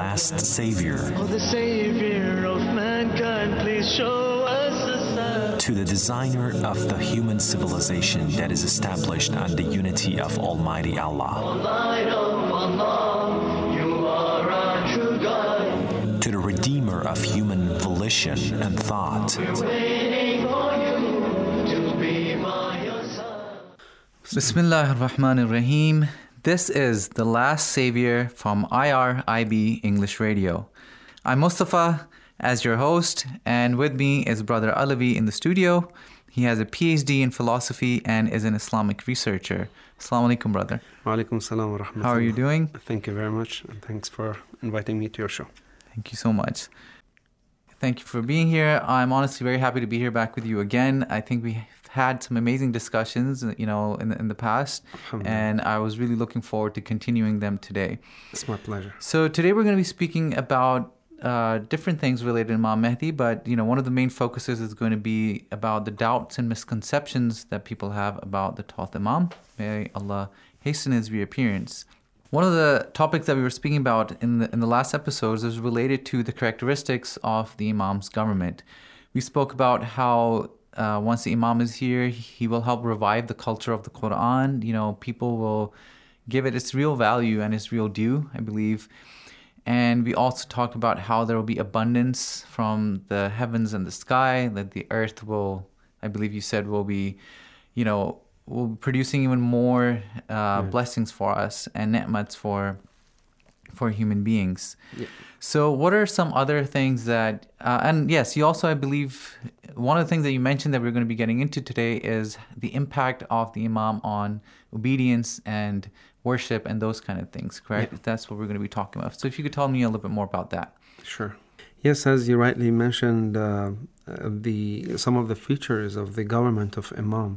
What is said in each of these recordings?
last Savior. Oh, the Savior of mankind, please show us a sign. To the designer of the human civilization that is established on the unity of Almighty Allah. Light of Allah, you are our true guide. To the redeemer of human volition and thought. We're waiting for you to be by your side. Bismillah ar-Rahman ar-Rahim. This is The Last Savior from IRIB English Radio. I'm Mustafa as your host, and with me is Brother Alavi in the studio. He has a PhD in philosophy and is an Islamic researcher. Assalamu alaikum, brother. Wa alaikum salam wa rahmatullah. How are you doing? Thank you very much, and thanks for inviting me to your show. Thank you so much. Thank you for being here. I'm honestly very happy to be here back with you again. I think we had some amazing discussions, in the past, and I was really looking forward to continuing them today. It's my pleasure. So today we're going to be speaking about different things related to Imam Mahdi, but one of the main focuses is going to be about the doubts and misconceptions that people have about the 12th Imam. May Allah hasten his reappearance. One of the topics that we were speaking about in the last episodes is related to the characteristics of the Imam's government. We spoke about how once the Imam is here, he will help revive the culture of the Quran. People will give it its real value and its real due, I believe. And we also talked about how there will be abundance from the heavens and the sky, that the earth will, I believe you said, will be, will be producing even more blessings for us and ni'mats for human beings. Yeah. So what are some other things that, and yes, you also, I believe, one of the things that you mentioned that we're going to be getting into today is the impact of the Imam on obedience and worship and those kind of things, correct? Yeah. That's what we're going to be talking about. So if you could tell me a little bit more about that. Sure. Yes, as you rightly mentioned, some of the features of the government of Imam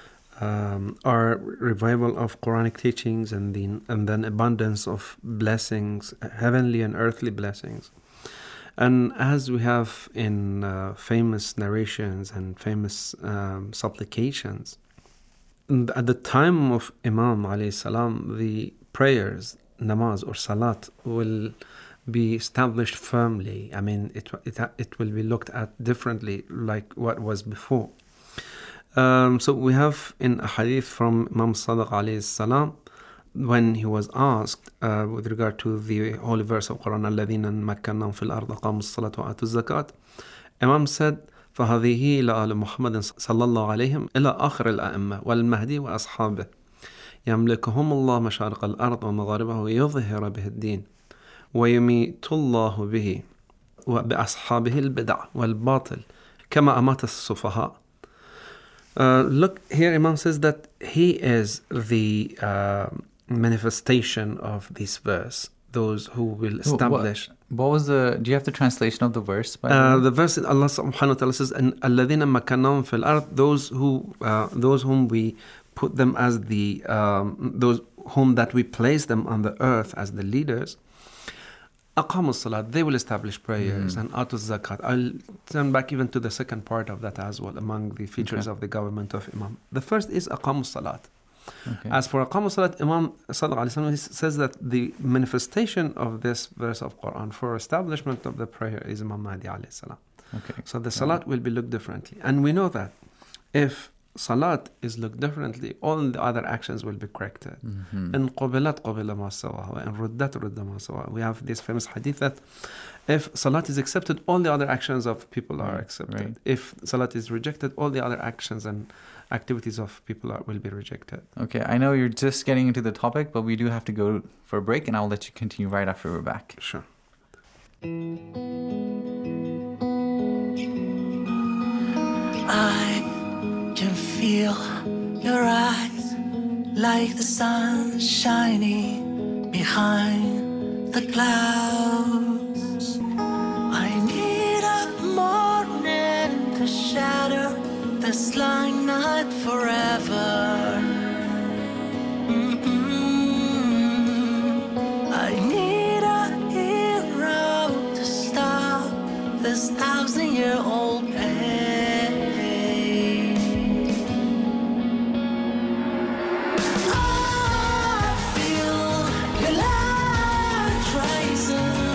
are revival of Quranic teachings and then abundance of blessings, heavenly and earthly blessings. And as we have in famous narrations and famous supplications, at the time of Imam alayhi salam, the prayers, namaz or salat, will be established firmly. I mean, it will be looked at differently like what was before. So we have in a hadith from Imam Sadiq alayhi salam, when he was asked with regard to the holy verse of Quran, الَّذِينَ مَكَّنَّهُمْ فِي الْأَرْضِ قَامُوا الصَّلَاةَ وَآتُوا الزَّكَاةَ, Imam said, فهذه إلى آل محمد صلى الله عليهم إلى آخر الأئمة والمهدي وأصحابه يملكهم الله مشارق الأرض ومغاربها ويظهر به الدين ويميت الله به وبأصحابه البدع والباطل كما أمات السفهاء. Look, here Imam says that he is the manifestation of this verse, those who will establish. What was do you have the translation of the verse? The verse, Allah subhanahu wa ta'ala says, الَّذِينَ مَكَّنَّهُمْ فِي الْأَرْضِ, those whom we put them as those whom that we place them on the earth as the leaders, أَقَامُوا الصَّلَاةِ, they will establish prayers, and أَتُوا الزَّكَاةِ. I'll turn back even to the second part of that as well, among the features of the government of Imam. The first is أَقَامُوا الصَّلَاةِ. Okay. As for Aqam Salat, Imam Sallallahu Alaihi Wasallam says that the manifestation of this verse of Quran for establishment of the prayer is Imam Mahdi Alayhi Salam. Okay. So the Salat will be looked differently. And we know that if Salat is looked differently, all the other actions will be corrected. In qubilat qubila ma sawaha, in ruddat rudda ma sawaha. We have this famous hadith that if Salat is accepted, all the other actions of people are accepted. Right. If Salat is rejected, all the other actions and activities of people will be rejected. Okay, I know you're just getting into the topic, but we do have to go for a break, and I'll let you continue right after we're back. Sure. I can feel your eyes like the sun shining behind the clouds. I need a morning to shatter this lying night forever. I need a hero to stop this 1,000-year-old pain. I feel your light rising.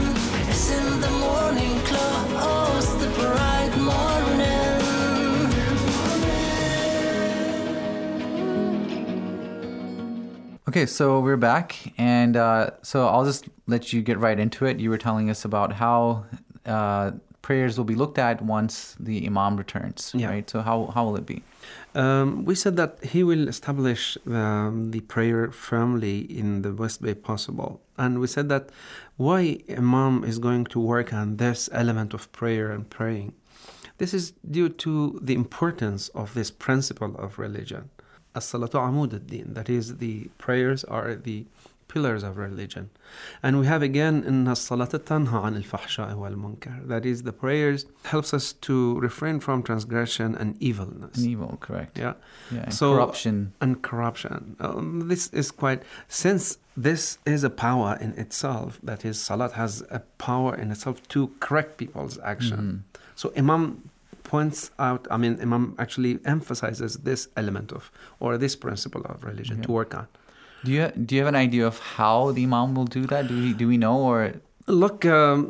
Okay, so we're back, and so I'll just let you get right into it. You were telling us about how prayers will be looked at once the Imam returns, Yeah. right? So how will it be? We said that he will establish the prayer firmly in the best way possible. And we said that why Imam is going to work on this element of prayer and praying. This is due to the importance of this principle of religion. As-salatu amud ad-din, that is, the prayers are the pillars of religion. And we have again in as-salatu tanha an al-fahsha'i wal-munkar. That is, the prayers helps us to refrain from transgression and evilness. And evil, correct. Yeah. Yeah, and So- corruption. And corruption. This is quite, since this is a power in itself, that is, salat has a power in itself to correct people's action. So Imam points out, Imam actually emphasizes this element of, or this principle of religion to work on. Do you have an idea of how the Imam will do that? Do we know, or Look,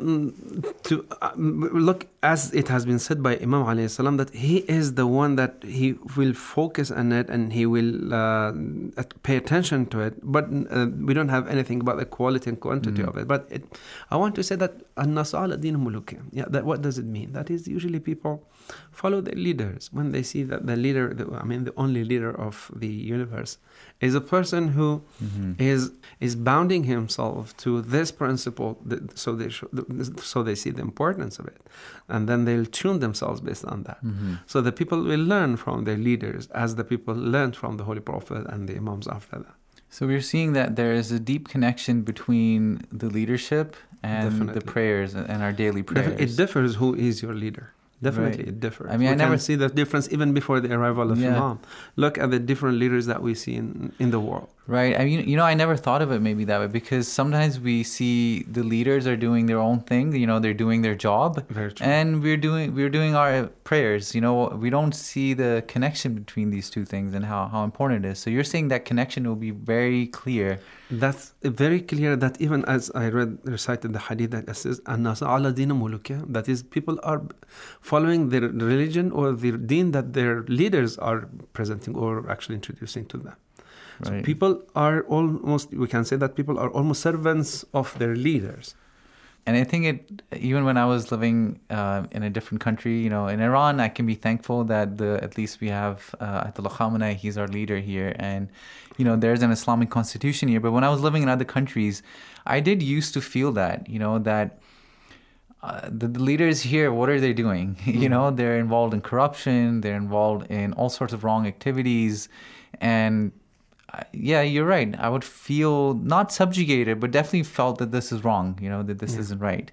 look, as it has been said by Imam alayhi salam, that he is the one that he will focus on it and he will pay attention to it. But we don't have anything about the quality and quantity of it. But I want to say that an-nasu ala din muluki. Yeah, that what does it mean? That is, usually people follow their leaders when they see that the leader, the only leader of the universe, is a person who is bounding himself to this principle. So they see the importance of it, and then they'll tune themselves based on that. So the people will learn from their leaders, as the people learned from the Holy Prophet and the Imams after that. so we're seeing that there is a deep connection between the leadership and the Definitely. prayers and our daily prayers. It differs who is your leader. Definitely, Right. it differs. I mean, we I never can see the difference even before the arrival of Yeah. Imam. Look at the different leaders that we see in the world. Right. I mean, I never thought of it maybe that way, because sometimes we see the leaders are doing their own thing. They're doing their job, Very true. and we're doing our prayers. We don't see the connection between these two things and how important it is. So you're saying that connection will be very clear. That's very clear, that even as I recited the hadith that says, "An-nas ala din mulukiya," that is, people are following their religion or their deen that their leaders are presenting or actually introducing to them. So Right. people are almost, we can say that people are almost servants of their leaders. And I think even when I was living in a different country, in Iran, I can be thankful that at least we have Ayatollah Khamenei. He's our leader here, and there's an Islamic constitution here. But when I was living in other countries, I did used to feel that that the leaders here, what are they doing? They're involved in corruption. They're involved in all sorts of wrong activities, and yeah, you're right. I would feel not subjugated, but definitely felt that this is wrong, that this isn't right.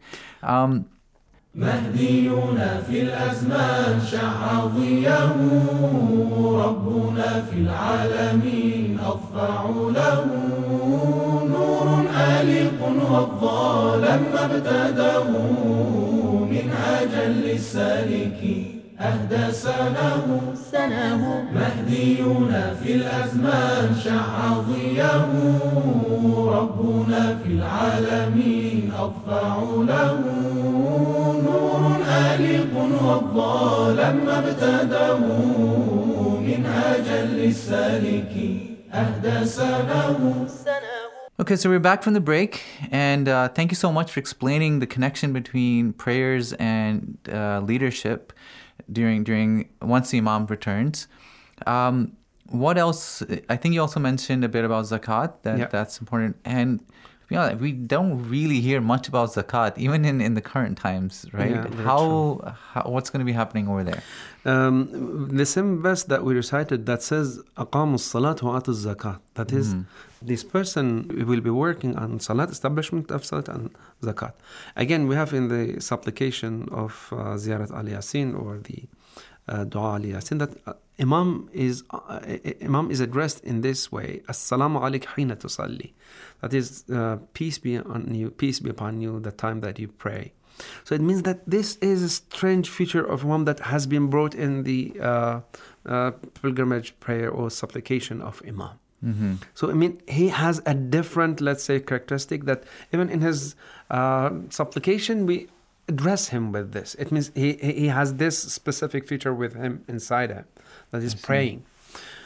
مهدينا في الأزمان شع ضيه ربنا في العالمين أضفع له نور آلق والظلام ابتداه منهاجا للسالكين أهدى سناه مهدينا في الأزمان شع ضيه ربنا في العالمين أضفع له نور آلق والظلام ابتداه منهاجا للسالكين أهدى سناه. Okay, so we're back from the break, and thank you so much for explaining the connection between prayers and leadership during once the Imam returns. What else? I think you also mentioned a bit about zakat. That's important, and to be honest, we don't really hear much about zakat, even in the current times, right? Yeah, very how what's going to be happening over there? The same verse that we recited that says أقاموا الصلاة وآتوا الزكاة. That is, this person will be working on salat, establishment of salat and zakat. Again, we have in the supplication of Ziyarat al Yasin or the Dua al Yasin that Imam is addressed in this way: Assalamu alayk hina tusalli. That is, peace be upon you the time that you pray. So it means that this is a strange feature of one that has been brought in the pilgrimage prayer or supplication of Imam. So he has a different, let's say, characteristic that even in his supplication we address him with this. It means he has this specific feature with him inside him, that is praying.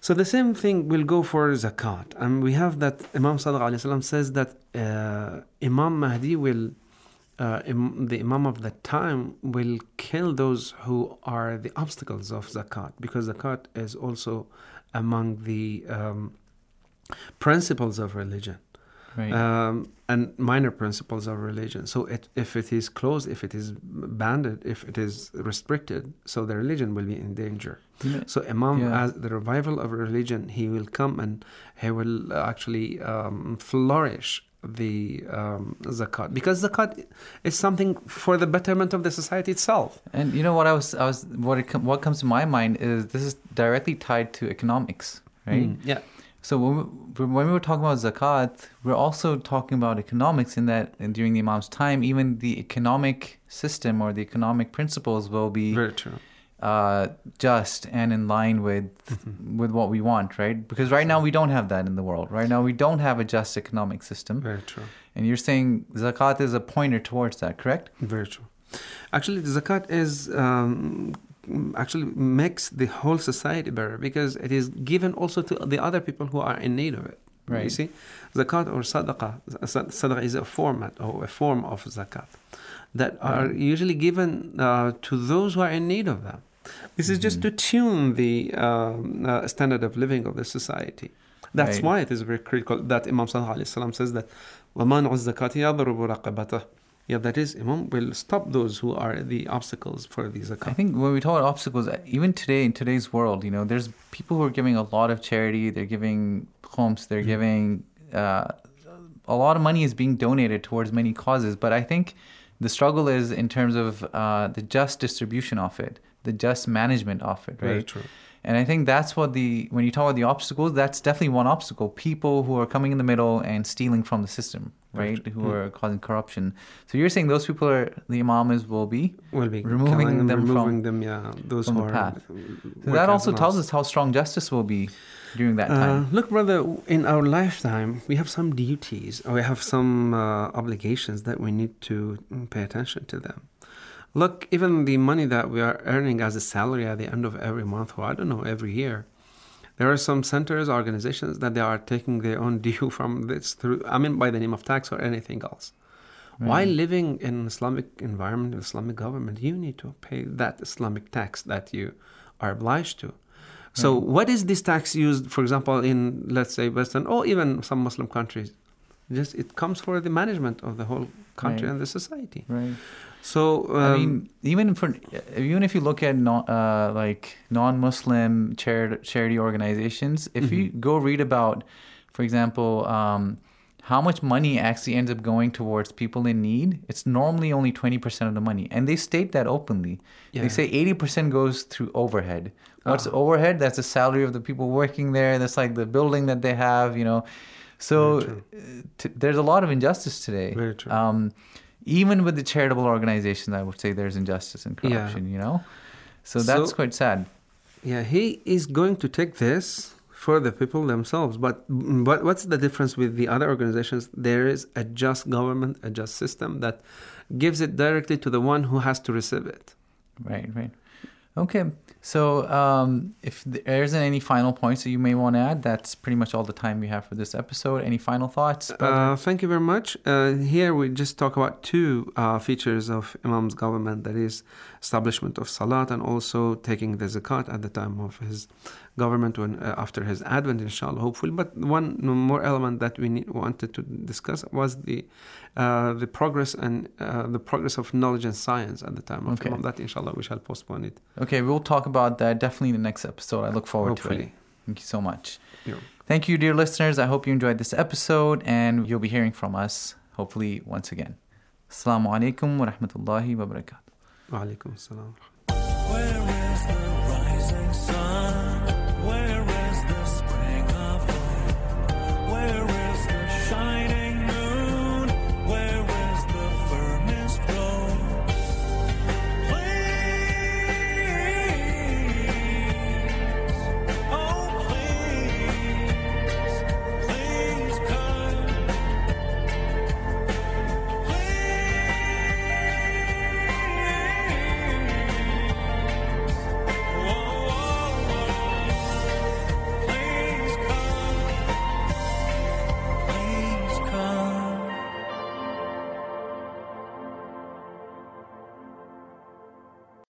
So the same thing will go for zakat. And we have that Imam Sadiq alayhi salam says that Imam Mahdi will, the Imam of that time will kill those who are the obstacles of zakat, because zakat is also among the principles of religion. Right. And minor principles of religion. So if it is closed, if it is banned, if it is restricted, so the religion will be in danger. Yeah. So Imam, Yeah. as the revival of religion, he will come and he will actually flourish the zakat, because zakat is something for the betterment of the society itself. And you know what what comes to my mind is this is directly tied to economics, right? Yeah. So when we were talking about zakat, we're also talking about economics in that during the Imam's time, even the economic system or the economic principles will be Very true. just and in line with what we want, right? Because right now we don't have that in the world. Right now we don't have a just economic system. Very true. And you're saying zakat is a pointer towards that, correct? Very true. Actually, the zakat is actually makes the whole society better, because it is given also to the other people who are in need of it. Right. You see, zakat or sadaqah is a format or a form of zakat that are usually given to those who are in need of them. This is just to tune the standard of living of the society. That's Right. why it is very critical that Imam Sallallahu Alaihi Wasallam says that وَمَانْعُ الزَّكَاةِ يَضْرُبُ رَقَبَتَهُ. Yeah, that is, Imam will stop those who are the obstacles for the zakat. I think when we talk about obstacles, even today in today's world, there's people who are giving a lot of charity. They're giving khums. They're giving a lot of money is being donated towards many causes. But I think the struggle is in terms of the just distribution of it, the just management of it, right? Very true. And I think that's what when you talk about the obstacles, that's definitely one obstacle. People who are coming in the middle and stealing from the system, right? Who are causing corruption. So you're saying those people the imams will be removing them from those from who the are path. So working that also as tells imams. us how strong justice will be during that time. Look, brother, in our lifetime, we have some duties, or we have some obligations that we need to pay attention to them. Look, even the money that we are earning as a salary at the end of every month, or I don't know, every year, there are some centers, organizations that they are taking their own due from this by the name of tax or anything else. Right. While living in an Islamic environment, Islamic government, you need to pay that Islamic tax that you are obliged to. So what is this tax used, for example, in, let's say, Western or even some Muslim countries? It comes for the management of the whole country and the society. Right. So I mean, even if you look at non-Muslim charity organizations, if you go read about, for example, how much money actually ends up going towards people in need, it's normally only 20% of the money, and they state that openly. Yeah. They say 80% goes through overhead. What's overhead? That's the salary of the people working there. That's like the building that they have. So there's a lot of injustice today. Very true. Even with the charitable organizations, I would say there's injustice and corruption, So that's quite sad. Yeah, he is going to take this for the people themselves. But what's the difference with the other organizations? There is a just government, a just system that gives it directly to the one who has to receive it. Right. Okay. So if there isn't any final points that you may want to add, that's pretty much all the time we have for this episode. Any final thoughts? Thank you very much. Here we just talk about two features of Imam's government, that is establishment of Salat and also taking the Zakat at the time of his government after his advent, inshallah, hopefully. But one more element that we wanted to discuss was the progress and the progress of knowledge and science at the time of Imam. That, inshallah, we shall postpone it. Okay, we'll talk about that definitely in the next episode. I look forward to it. Thank you so much. Yeah. Thank you, dear listeners. I hope you enjoyed this episode, and you'll be hearing from us, hopefully, once again. Assalamu alaikum wa rahmatullahi wa barakatuh. Wa alaikum assalam. Where is the rising sun?